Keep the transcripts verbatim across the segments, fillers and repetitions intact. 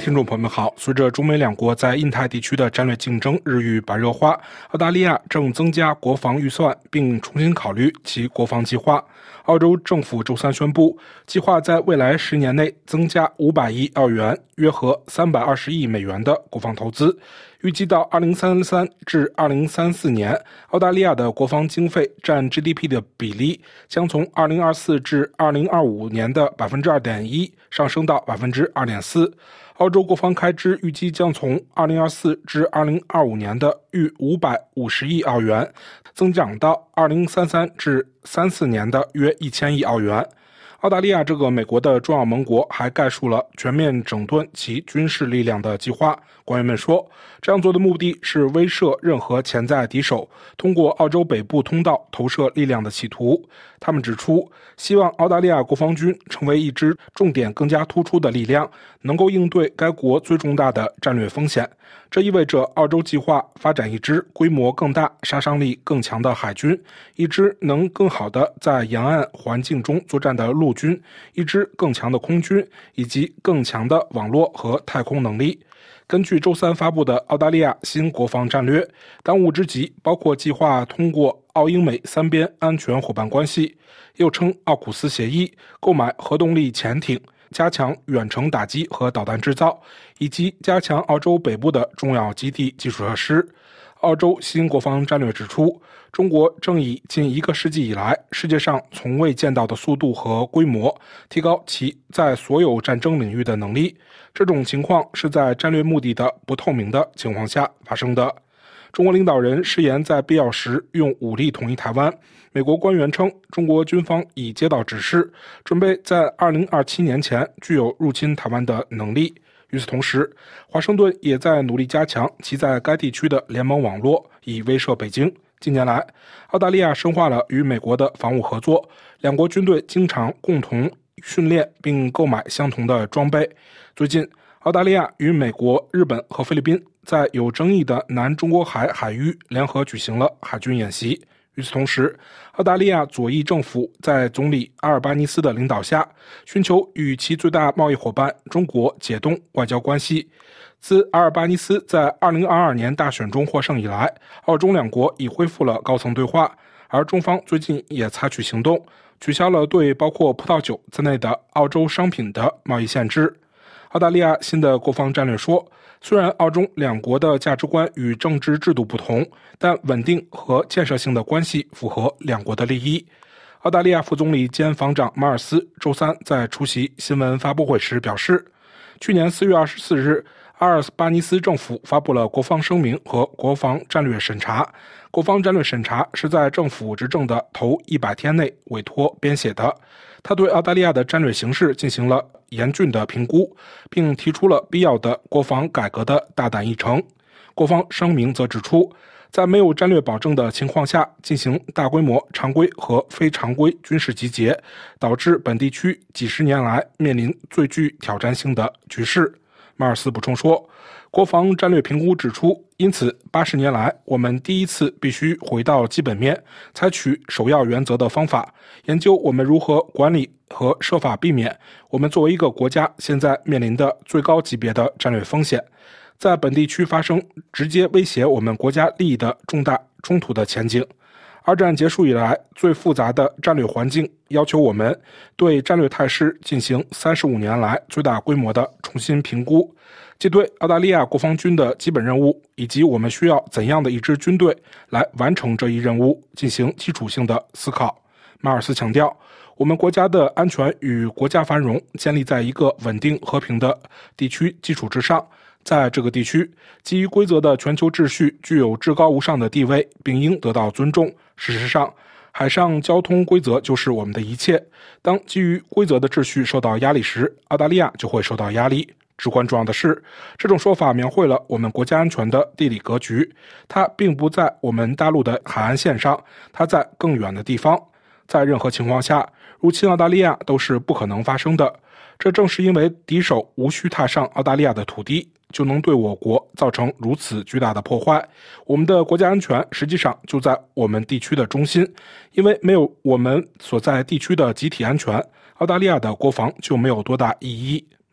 听众朋友们好，随着中美两国在印太地区的战略竞争日益白热化，澳大利亚正增加国防预算，并重新考虑其国防计划。澳洲政府周三宣布，计划在未来十年内增加五百亿澳元，约合三百二十亿美元的国防投资。预计到二零三三至二零三四年，澳大利亚的国防经费占 G D P 的比例将从二零二四至二零二五年的 百分之二点一 上升到 百分之二点四。澳洲国防开支预计将从二零二四至二零二五年的逾五百五十亿澳元，增长到二零三三至三四年的约一千亿澳元。澳大利亚这个美国的重要盟国还概述了全面整顿其军事力量的计划。官员们说，这样做的目的是威慑任何潜在敌手通过澳洲北部通道投射力量的企图。他们指出，希望澳大利亚国防军成为一支重点更加突出的力量，能够应对该国最重大的战略风险。这意味着澳洲计划发展一支规模更大、杀伤力更强的海军，一支能更好地在沿岸环境中作战的陆军，一支更强的空军，以及更强的网络和太空能力。根据周三发布的澳大利亚新国防战略，当务之急包括计划通过澳英美三边安全伙伴关系，又称奥库斯协议，购买核动力潜艇，加强远程打击和导弹制造，以及加强澳洲北部的重要基地基础设施。澳洲新国防战略指出，中国正以近一个世纪以来世界上从未见到的速度和规模，提高其在所有战争领域的能力。这种情况是在战略目的的不透明的情况下发生的。中国领导人誓言在必要时用武力统一台湾。美国官员称，中国军方已接到指示，准备在二零二七年前具有入侵台湾的能力。与此同时，华盛顿也在努力加强其在该地区的联盟网络，以威慑北京。近年来，澳大利亚深化了与美国的防务合作，两国军队经常共同训练并购买相同的装备。最近，澳大利亚与美国、日本和菲律宾在有争议的南中国海海域联合举行了海军演习。与此同时，澳大利亚左翼政府在总理阿尔巴尼斯的领导下，寻求与其最大贸易伙伴中国解冻外交关系。自阿尔巴尼斯在二零二二年大选中获胜以来，澳中两国已恢复了高层对话，而中方最近也采取行动，取消了对包括葡萄酒在内的澳洲商品的贸易限制。澳大利亚新的国防战略说，虽然澳中两国的价值观与政治制度不同，但稳定和建设性的关系符合两国的利益。澳大利亚副总理兼防长马尔斯周三在出席新闻发布会时表示，去年四月二十四日，阿尔巴尼斯政府发布了国防声明和国防战略审查。国防战略审查是在政府执政的头一百天内委托编写的。他对澳大利亚的战略形势进行了严峻的评估，并提出了必要的国防改革的大胆议程。国防声明则指出，在没有战略保证的情况下进行大规模常规和非常规军事集结，导致本地区几十年来面临最具挑战性的局势。马尔斯补充说，国防战略评估指出，因此八十年来我们第一次必须回到基本面，采取首要原则的方法，研究我们如何管理和设法避免我们作为一个国家现在面临的最高级别的战略风险，在本地区发生直接威胁我们国家利益的重大冲突的前景。二战结束以来最复杂的战略环境要求我们对战略态势进行三十五年来最大规模的重新评估，即对澳大利亚国防军的基本任务以及我们需要怎样的一支军队来完成这一任务进行基础性的思考。马尔斯强调，我们国家的安全与国家繁荣建立在一个稳定和平的地区基础之上。在这个地区，基于规则的全球秩序具有至高无上的地位，并应得到尊重。事实上，海上交通规则就是我们的一切。当基于规则的秩序受到压力时，澳大利亚就会受到压力。至关重要的是，这种说法描绘了我们国家安全的地理格局，它并不在我们大陆的海岸线上，它在更远的地方。在任何情况下，入侵澳大利亚都是不可能发生的。这正是因为敌手无需踏上澳大利亚的土地，就能对我国造成如此巨大的破坏。我们的国家安全实际上就在我们地区的中心，因为没有我们所在地区的集体安全，澳大利亚的国防就没有多大意义。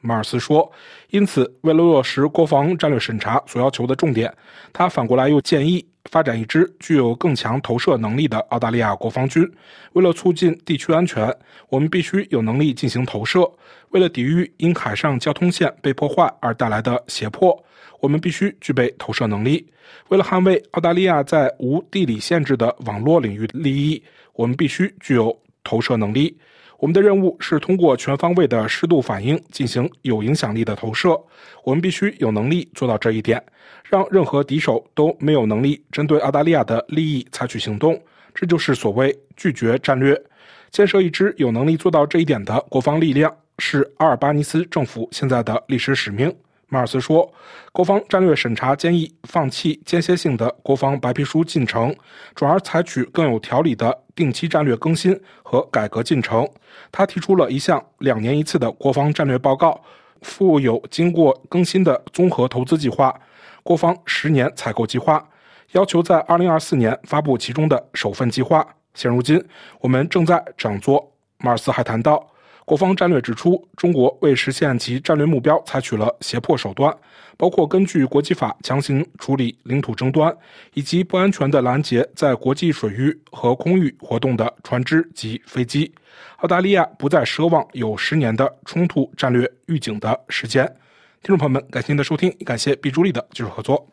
马尔斯说，因此，为了落实国防战略审查所要求的重点，他反过来又建议发展一支具有更强投射能力的澳大利亚国防军。为了促进地区安全，我们必须有能力进行投射。为了抵御因海上交通线被破坏而带来的胁迫，我们必须具备投射能力。为了捍卫澳大利亚在无地理限制的网络领域利益，我们必须具有投射能力。我们的任务是通过全方位的适度反应进行有影响力的投射，我们必须有能力做到这一点，让任何敌手都没有能力针对澳大利亚的利益采取行动。这就是所谓拒绝战略。建设一支有能力做到这一点的国防力量是阿尔巴尼斯政府现在的历史使命。马尔斯说，国防战略审查建议放弃间歇性的国防白皮书进程，转而采取更有条理的定期战略更新和改革进程。他提出了一项两年一次的国防战略报告，附有经过更新的综合投资计划、国防十年采购计划，要求在二零二四年发布其中的首份计划。现如今，我们正在这样做。马尔斯还谈到，国防战略指出，中国为实现其战略目标采取了胁迫手段，包括根据国际法强行处理领土争端，以及不安全地拦截在国际水域和空域活动的船只及飞机。澳大利亚不再奢望有十年的冲突战略预警的时间。听众朋友们，感谢您的收听，感谢毕朱莉的技术合作。